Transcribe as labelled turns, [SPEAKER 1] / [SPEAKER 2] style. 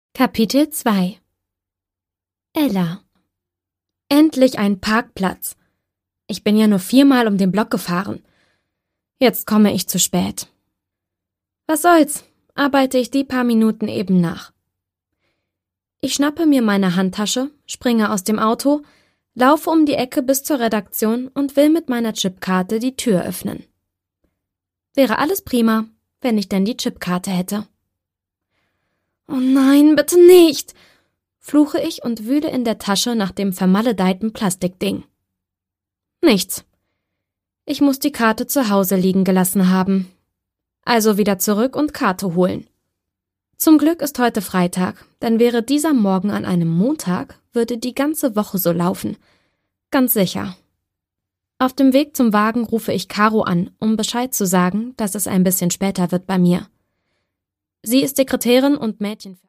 [SPEAKER 1] Kapitel 2. Ella. Endlich ein Parkplatz. Ich bin ja nur 4-mal um den Block gefahren. Jetzt komme ich zu spät. Was soll's, arbeite ich die paar Minuten eben nach. Ich schnappe mir meine Handtasche, springe aus dem Auto, laufe um die Ecke bis zur Redaktion und will mit meiner Chipkarte die Tür öffnen. Wäre alles prima, wenn ich denn die Chipkarte hätte. »Oh nein, bitte nicht«, fluche ich und wühle in der Tasche nach dem vermaledeiten Plastikding. Nichts. Ich muss die Karte zu Hause liegen gelassen haben. Also wieder zurück und Karte holen. Zum Glück ist heute Freitag, denn wäre dieser Morgen an einem Montag, würde die ganze Woche so laufen. Ganz sicher. Auf dem Weg zum Wagen rufe ich Caro an, um Bescheid zu sagen, dass es ein bisschen später wird bei mir. Sie ist Sekretärin und Mädchen.